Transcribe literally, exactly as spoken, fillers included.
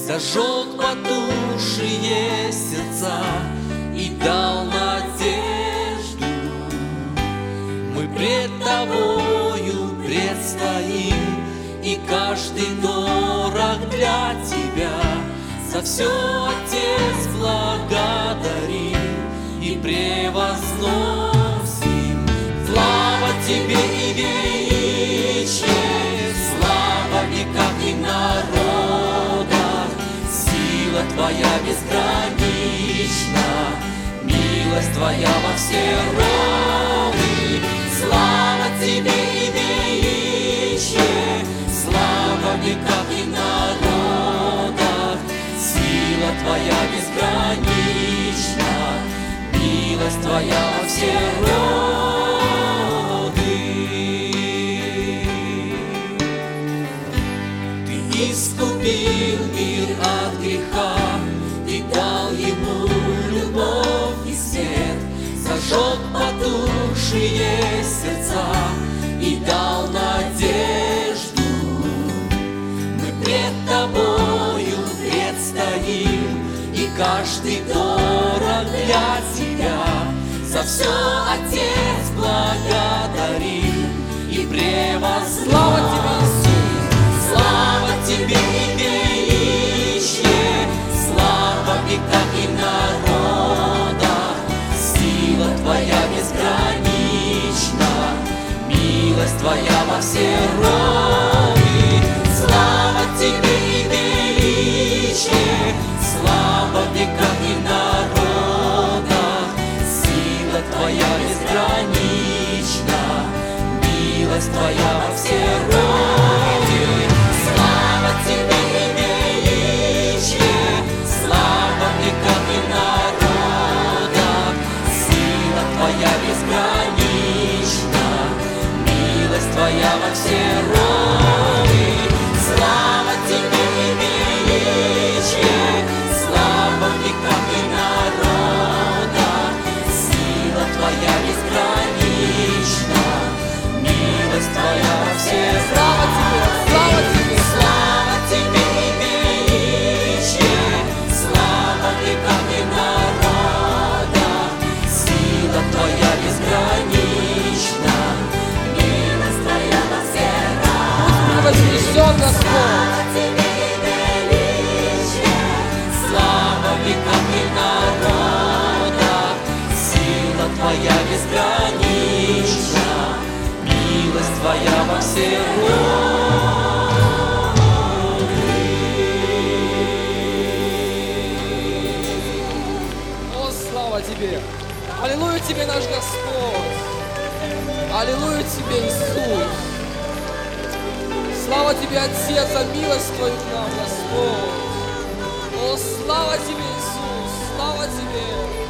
зажег потухшие сердца и дал надежду. Мы пред Тобою предстоим, и каждый дорог для Тебя. За все, Отец, благодарим и превозносим. Слава Тебе и величие, слава в веках и народах. Сила Твоя безгранична, милость Твоя во все роды. Слава Тебе и величие, слава в веках и народах. Сила Твоя безгранична, милость Твоя во все роды. Ты искупил мир от греха, Ты дал ему любовь и свет, зажег потухшие сердца и дал надежду. Мы пред Тобою предстоим, и каждый дорог для Тебя. За все, Отец, благодарим и превозносим. Слава Тебе, Иисус! Слава Тебе и величие, слава в веках и народах. Сила Твоя безгранична, милость Твоя во все роды. Слава Тебе и величие, слава в веках и народах. Сила Твоя безгранична, милость Твоя во все роды. Слава Тебе и величие, слава в веках и народах. Сила Твоя безгранична, милость Твоя во все роды. Слава Тебе и величие, слава в веках и народах. Сила Твоя безгранична, милость Твоя во все роды. Слава Тебе, слава Тебе, слава Тебе и величие, слава в веках и народах. Сила Твоя безгранична, милость Твоя во все роды. Вознесен Господь. Слава Тебе и величие, слава в веках и народах. Сила Твоя безгранична, милость Твоя во все роды. О, слава Тебе! Аллилуйя Тебе, наш Господь! Аллилуйя Тебе, Иисус! Слава Тебе, Отец, за милость Твою к нам, Господь! О, слава Тебе, Иисус! Слава Тебе!